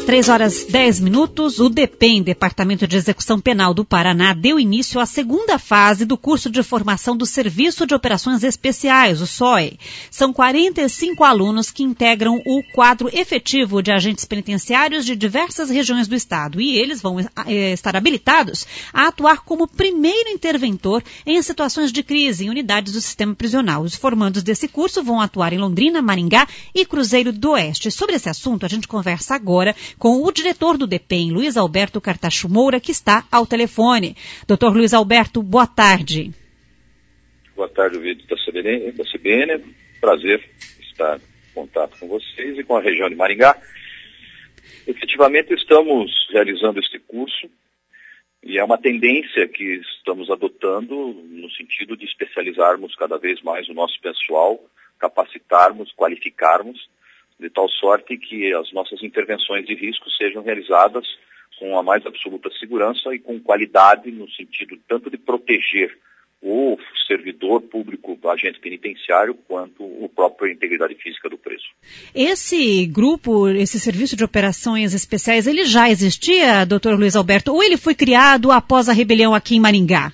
3h10, o DEPEN, Departamento de Execução Penal do Paraná, deu início à segunda fase do curso de formação do Serviço de Operações Especiais, o SOE. São 45 alunos que integram o quadro efetivo de agentes penitenciários de diversas regiões do estado e eles vão estar habilitados a atuar como primeiro interventor em situações de crise em unidades do sistema prisional. Os formandos desse curso vão atuar em Londrina, Maringá e Cruzeiro do Oeste. Sobre esse assunto, a gente conversa agora com o diretor do DEPEN, Luiz Alberto Cartacho Moura, que está ao telefone. Doutor Luiz Alberto, boa tarde. Boa tarde, ouvintes da CBN. Prazer estar em contato com vocês e com a região de Maringá. Efetivamente, estamos realizando este curso e é uma tendência que estamos adotando no sentido de especializarmos cada vez mais o nosso pessoal, capacitarmos, qualificarmos, de tal sorte que as nossas intervenções de risco sejam realizadas com a mais absoluta segurança e com qualidade no sentido tanto de proteger o servidor público, o agente penitenciário, quanto a própria integridade física do preso. Esse grupo, esse serviço de operações especiais, ele já existia, doutor Luiz Alberto, ou ele foi criado após a rebelião aqui em Maringá?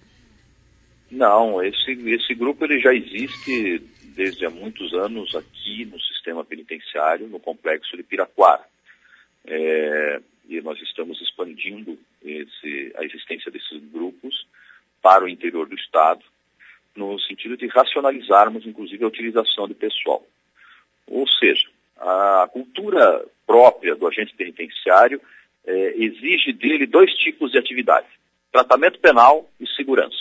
Não, esse grupo ele já existe desde há muitos anos aqui no sistema penitenciário, no complexo de Piraquara. E nós estamos expandindo a existência desses grupos para o interior do estado, no sentido de racionalizarmos, inclusive, a utilização de pessoal. Ou seja, a cultura própria do agente penitenciário exige dele dois tipos de atividade: tratamento penal e segurança.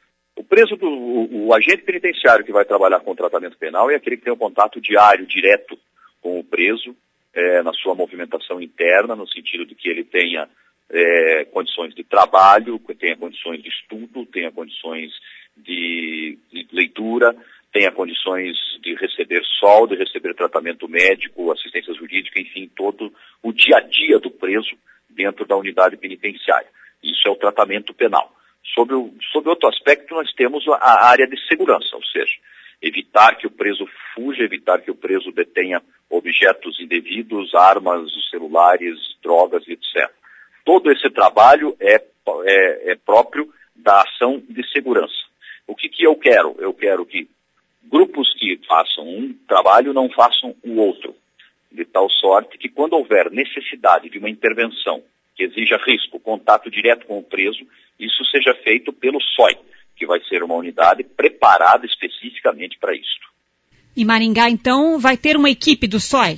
O agente penitenciário que vai trabalhar com o tratamento penal é aquele que tem um contato diário, direto com o preso, na sua movimentação interna, no sentido de que ele tenha condições de trabalho, tenha condições de estudo, tenha condições de leitura, tenha condições de receber sol, de receber tratamento médico, assistência jurídica, enfim, todo o dia a dia do preso dentro da unidade penitenciária. Isso é o tratamento penal. Sob outro aspecto, nós temos a área de segurança, ou seja, evitar que o preso fuja, evitar que o preso detenha objetos indevidos, armas, celulares, drogas, etc. Todo esse trabalho é próprio da ação de segurança. O que eu quero? Eu quero que grupos que façam um trabalho não façam o outro, de tal sorte que quando houver necessidade de uma intervenção que exija risco, contato direto com o preso, isso seja feito pelo SOI, que vai ser uma unidade preparada especificamente para isso. Em Maringá, então, vai ter uma equipe do SOI?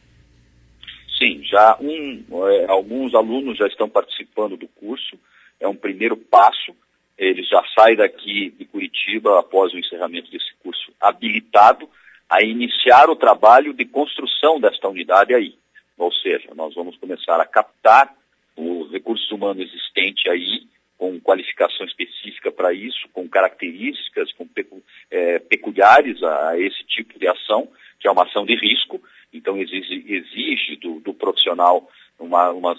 Sim, já alguns alunos já estão participando do curso, é um primeiro passo, ele já sai daqui de Curitiba, após o encerramento desse curso, habilitado a iniciar o trabalho de construção desta unidade aí. Ou seja, nós vamos começar a captar o recurso humano existente aí, com qualificação específica para isso, com características peculiares a esse tipo de ação, que é uma ação de risco. Então exige do profissional uma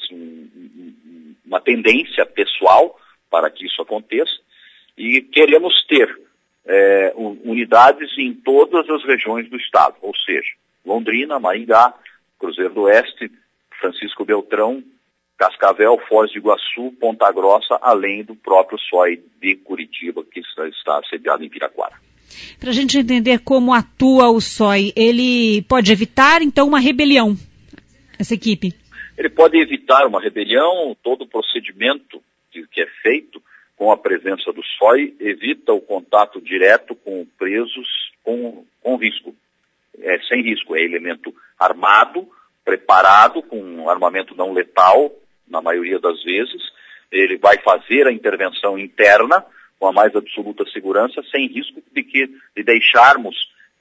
tendência pessoal para que isso aconteça, e queremos ter unidades em todas as regiões do estado, ou seja, Londrina, Maringá, Cruzeiro do Oeste, Francisco Beltrão, Cascavel, Foz do Iguaçu, Ponta Grossa, além do próprio SOI de Curitiba, que está sediado em Piraquara. Para a gente entender como atua o SOI, ele pode evitar, então, uma rebelião, essa equipe? Ele pode evitar uma rebelião. Todo o procedimento que é feito com a presença do SOI evita o contato direto com presos com risco. Sem risco, é elemento armado, preparado, com armamento não letal, na maioria das vezes. Ele vai fazer a intervenção interna com a mais absoluta segurança, sem risco de deixarmos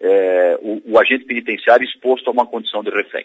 o agente penitenciário exposto a uma condição de refém.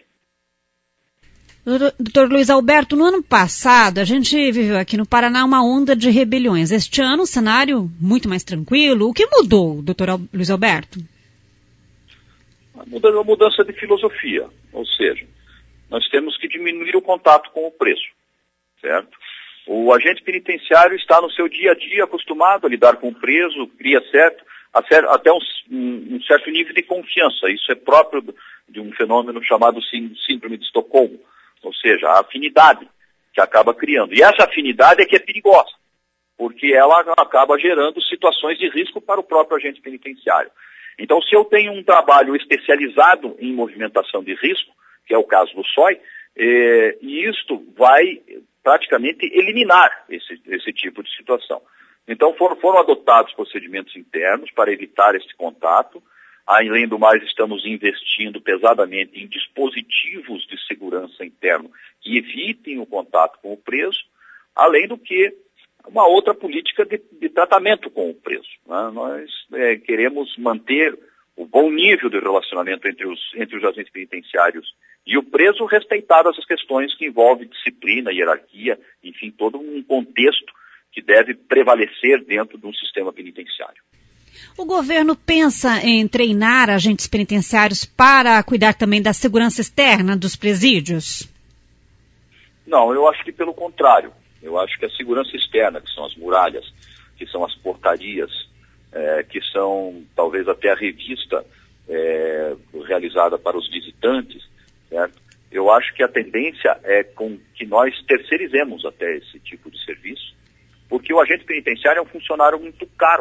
Doutor Luiz Alberto, no ano passado, a gente viveu aqui no Paraná uma onda de rebeliões. Este ano, o cenário muito mais tranquilo. O que mudou, doutor Luiz Alberto? A mudança de filosofia, ou seja, nós temos que diminuir o contato com o preso, certo? O agente penitenciário está no seu dia a dia acostumado a lidar com o preso, cria até um certo nível de confiança. Isso é próprio de um fenômeno chamado síndrome de Estocolmo. ou seja, a afinidade que acaba criando. E essa afinidade é que é perigosa, porque ela acaba gerando situações de risco para o próprio agente penitenciário. Então, se eu tenho um trabalho especializado em movimentação de risco, que é o caso do SOI, e isto vai praticamente eliminar esse tipo de situação. Então, foram adotados procedimentos internos para evitar esse contato. Além do mais, estamos investindo pesadamente em dispositivos de segurança interno que evitem o contato com o preso, além do que uma outra política de tratamento com o preso, né? Nós queremos manter o bom nível de relacionamento entre os agentes penitenciários e o preso, respeitadas as questões que envolvem disciplina, hierarquia, enfim, todo um contexto que deve prevalecer dentro de um sistema penitenciário. O governo pensa em treinar agentes penitenciários para cuidar também da segurança externa dos presídios? Não, eu acho que pelo contrário. Eu acho que a segurança externa, que são as muralhas, que são as portarias, que são talvez até a revista realizada para os visitantes, certo? Eu acho que a tendência é com que nós terceirizemos até esse tipo de serviço, porque o agente penitenciário é um funcionário muito caro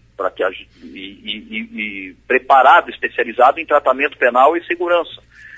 e preparado, especializado em tratamento penal e segurança.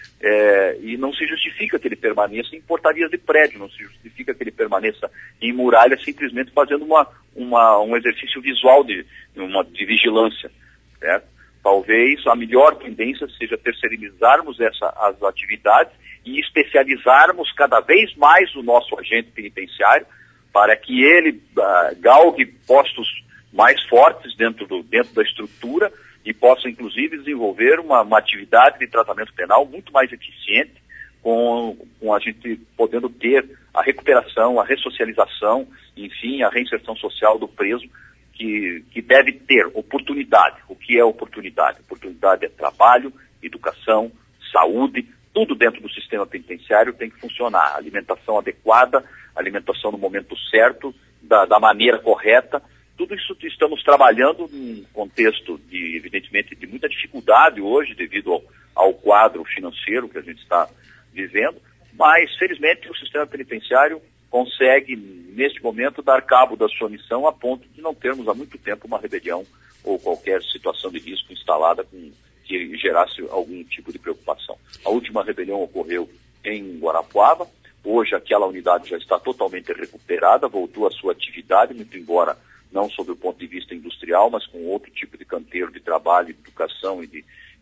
E não se justifica que ele permaneça em portarias de prédio, não se justifica que ele permaneça em muralhas simplesmente fazendo um exercício visual de vigilância, certo? Talvez a melhor tendência seja terceirizarmos as atividades e especializarmos cada vez mais o nosso agente penitenciário para que ele galgue postos mais fortes dentro da estrutura e possa, inclusive, desenvolver uma atividade de tratamento penal muito mais eficiente, com a gente podendo ter a recuperação, a ressocialização, enfim, a reinserção social do preso, que deve ter oportunidade. O que é oportunidade? Oportunidade é trabalho, educação, saúde, tudo dentro do sistema penitenciário tem que funcionar. Alimentação adequada, alimentação no momento certo, da maneira correta. Tudo isso estamos trabalhando num contexto, evidentemente, de muita dificuldade hoje, devido ao quadro financeiro que a gente está vivendo, mas, felizmente, o sistema penitenciário consegue, neste momento, dar cabo da sua missão a ponto de não termos há muito tempo uma rebelião ou qualquer situação de risco instalada que gerasse algum tipo de preocupação. A última rebelião ocorreu em Guarapuava. Hoje aquela unidade já está totalmente recuperada, voltou à sua atividade, muito embora não sob o ponto de vista industrial, mas com outro tipo de canteiro de trabalho, de educação e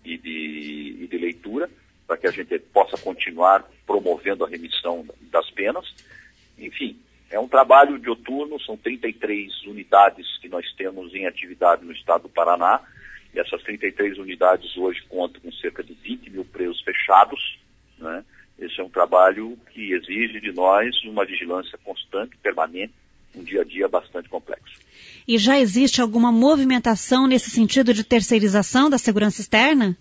de leitura, para que a gente possa continuar promovendo a remissão das penas. Enfim, é um trabalho dioturno, são 33 unidades que nós temos em atividade no estado do Paraná, e essas 33 unidades hoje contam com cerca de 20 mil presos fechados, né? Esse é um trabalho que exige de nós uma vigilância constante, permanente, um dia a dia bastante complexo. E já existe alguma movimentação nesse sentido de terceirização da segurança externa?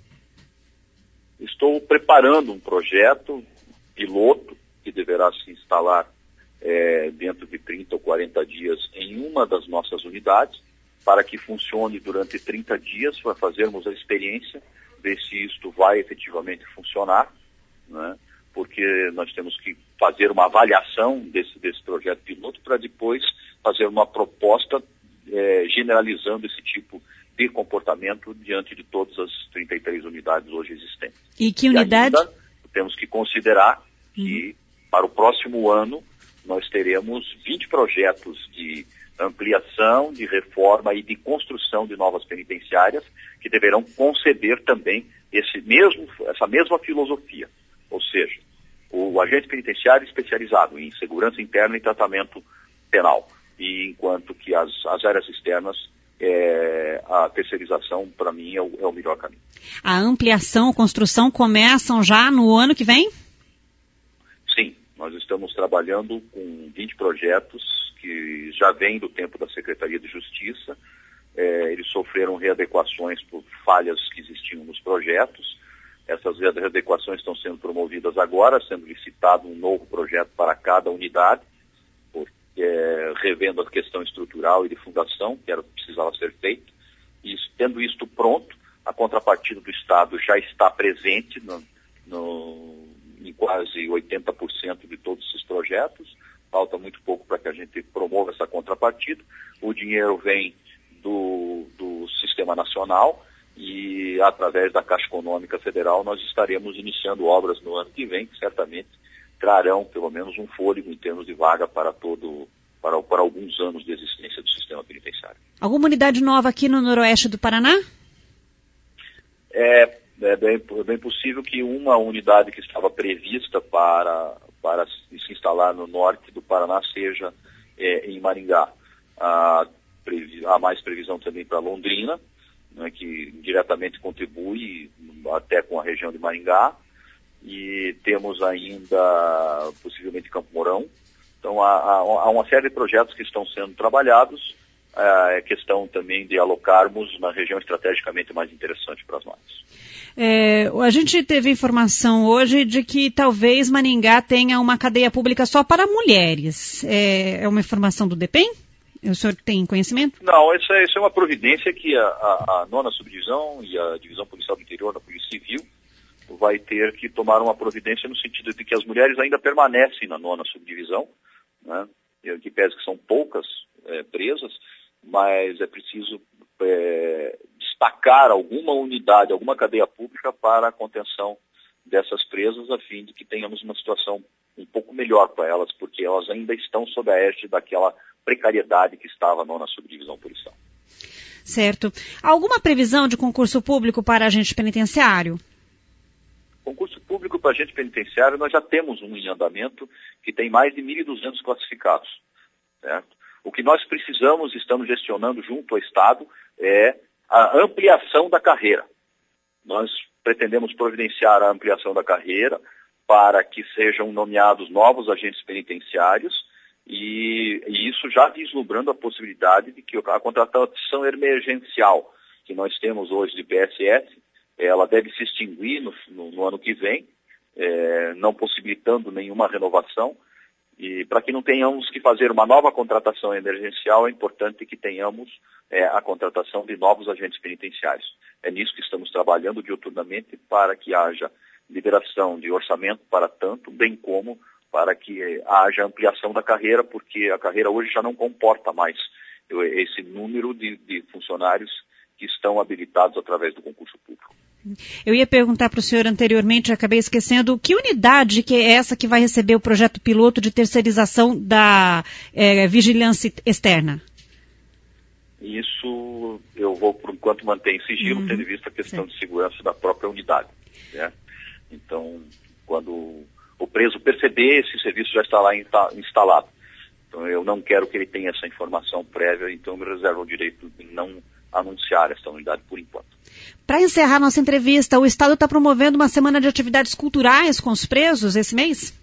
Estou preparando um projeto piloto que deverá se instalar dentro de 30 ou 40 dias em uma das nossas unidades, para que funcione durante 30 dias, para fazermos a experiência, ver se isto vai efetivamente funcionar, né? Porque nós temos que fazer uma avaliação desse projeto piloto para depois fazer uma proposta generalizando esse tipo de comportamento diante de todas as 33 unidades hoje existentes. E que unidade? E ainda temos que considerar que para o próximo ano nós teremos 20 projetos de ampliação, de reforma e de construção de novas penitenciárias que deverão conceber também essa mesma filosofia. Ou seja, o agente penitenciário especializado em segurança interna e tratamento penal. E enquanto que as áreas externas, a terceirização, para mim, é o melhor caminho. A ampliação, a construção começam já no ano que vem? Sim, nós estamos trabalhando com 20 projetos que já vêm do tempo da Secretaria de Justiça. Eles sofreram readequações por falhas que existiam nos projetos. Essas readequações estão sendo promovidas agora, sendo licitado um novo projeto para cada unidade, revendo a questão estrutural e de fundação, que era o que precisava ser feito. E tendo isto pronto, a contrapartida do Estado já está presente em quase 80% de todos esses projetos. Falta muito pouco para que a gente promova essa contrapartida. O dinheiro vem do Sistema Nacional e, através da Caixa Econômica Federal, nós estaremos iniciando obras no ano que vem, que certamente trarão pelo menos um fôlego em termos de vaga para alguns anos de existência do sistema penitenciário. Alguma unidade nova aqui no noroeste do Paraná? É bem possível que uma unidade que estava prevista para se instalar no norte do Paraná seja em Maringá. Há mais previsão também para Londrina, né, que diretamente contribui até com a região de Maringá. E temos ainda, possivelmente, Campo Mourão. Então, há uma série de projetos que estão sendo trabalhados. É questão também de alocarmos na região estrategicamente mais interessante para nós. A gente teve informação hoje de que talvez Maringá tenha uma cadeia pública só para mulheres. É uma informação do DEPEN? O senhor tem conhecimento? Não, isso é uma providência que a 9ª Subdivisão e a Divisão Policial do Interior da Polícia Civil vai ter que tomar uma providência no sentido de que as mulheres ainda permanecem na 9ª Subdivisão, né? Que pese que são poucas presas, mas é preciso destacar alguma unidade, alguma cadeia pública para a contenção dessas presas, a fim de que tenhamos uma situação um pouco melhor para elas, porque elas ainda estão sob a égide daquela precariedade que estava na 9ª Subdivisão Policial. Certo. Alguma previsão de concurso público para agente penitenciário? Concurso público para agente penitenciário, nós já temos um em andamento que tem mais de 1.200 classificados, certo? O que nós precisamos, estamos gestionando junto ao Estado, é a ampliação da carreira. Nós pretendemos providenciar a ampliação da carreira para que sejam nomeados novos agentes penitenciários e isso já vislumbrando a possibilidade de que a contratação emergencial que nós temos hoje de PSS, ela deve se extinguir no ano que vem, não possibilitando nenhuma renovação. E para que não tenhamos que fazer uma nova contratação emergencial, é importante que tenhamos a contratação de novos agentes penitenciários. É nisso que estamos trabalhando diuturnamente para que haja liberação de orçamento para tanto, bem como para que haja ampliação da carreira, porque a carreira hoje já não comporta mais esse número de funcionários que estão habilitados através do concurso público. Eu ia perguntar para o senhor anteriormente, acabei esquecendo, que unidade que é essa que vai receber o projeto piloto de terceirização da vigilância externa? Isso eu vou, por enquanto, manter em sigilo, tendo em vista a questão de segurança da própria unidade, né? Então, quando o preso perceber, esse serviço já está lá instalado. Então, eu não quero que ele tenha essa informação prévia, então me reservo o direito de não anunciar esta unidade por enquanto. Para encerrar nossa entrevista, o Estado está promovendo uma semana de atividades culturais com os presos esse mês?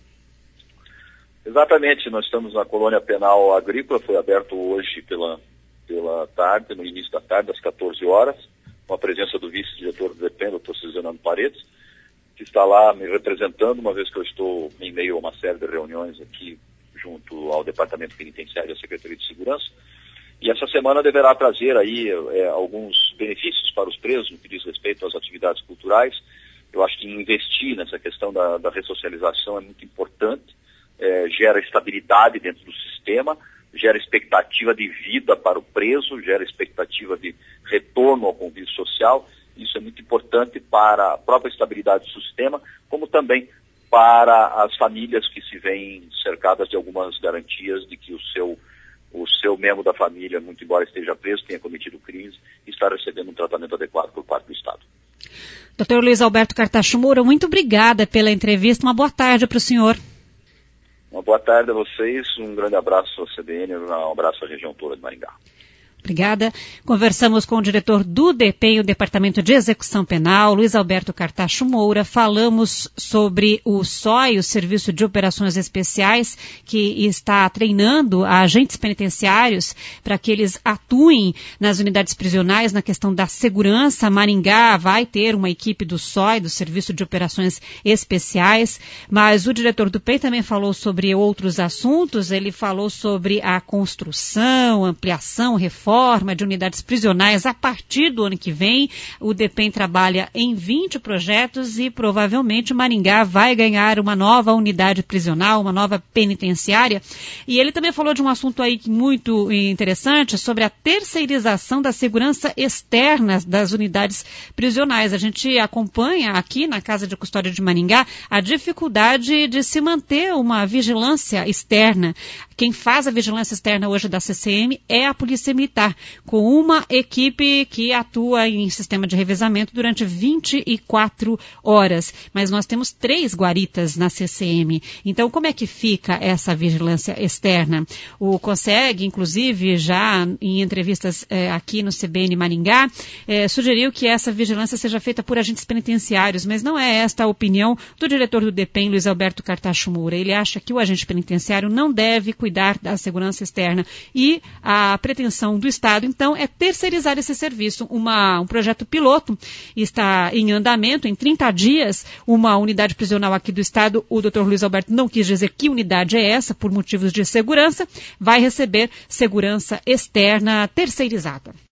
Exatamente, nós estamos na Colônia Penal Agrícola, foi aberto hoje pela tarde, no início da tarde, às 14 horas, com a presença do vice-diretor do DEPEN, Dr. Cisano Paredes, que está lá me representando, uma vez que eu estou em meio a uma série de reuniões aqui junto ao Departamento Penitenciário e à Secretaria de Segurança. E essa semana deverá trazer aí alguns benefícios para os presos no que diz respeito às atividades culturais. Eu acho que investir nessa questão da ressocialização é muito importante, gera estabilidade dentro do sistema, gera expectativa de vida para o preso, gera expectativa de retorno ao convívio social. Isso é muito importante para a própria estabilidade do sistema, como também para as famílias que se veem cercadas de algumas garantias de que o seu membro da família, muito embora esteja preso, tenha cometido crimes, está recebendo um tratamento adequado por parte do Estado. Dr. Luiz Alberto Cartacho Moura, muito obrigada pela entrevista. Uma boa tarde para o senhor. Uma boa tarde a vocês, um grande abraço ao CBN, um abraço à região toda de Maringá. Obrigada. Conversamos com o diretor do DEPEN, o Departamento de Execução Penal, Luiz Alberto Cartacho Moura. Falamos sobre o SOI, o Serviço de Operações Especiais, que está treinando agentes penitenciários para que eles atuem nas unidades prisionais na questão da segurança. Maringá vai ter uma equipe do SOI, do Serviço de Operações Especiais, mas o diretor do DEPEN também falou sobre outros assuntos. Ele falou sobre a construção, ampliação, reforma reforma de unidades prisionais a partir do ano que vem. O DEPEN trabalha em 20 projetos e provavelmente Maringá vai ganhar uma nova unidade prisional, uma nova penitenciária. E ele também falou de um assunto aí muito interessante sobre a terceirização da segurança externa das unidades prisionais. A gente acompanha aqui na Casa de Custódia de Maringá a dificuldade de se manter uma vigilância externa. Quem faz a vigilância externa hoje da CCM é a Polícia Militar, com uma equipe que atua em sistema de revezamento durante 24 horas. Mas nós temos 3 guaritas na CCM. Então, como é que fica essa vigilância externa? O CONSEG, inclusive, já em entrevistas aqui no CBN Maringá, sugeriu que essa vigilância seja feita por agentes penitenciários, mas não é esta a opinião do diretor do DEPEN, Luiz Alberto Cartacho Moura. Ele acha que o agente penitenciário não deve cuidar da segurança externa e a pretensão do Estado, então, é terceirizar esse serviço. Um projeto piloto está em andamento. Em 30 dias, uma unidade prisional aqui do Estado, o Dr. Luiz Alberto não quis dizer que unidade é essa, por motivos de segurança, vai receber segurança externa terceirizada.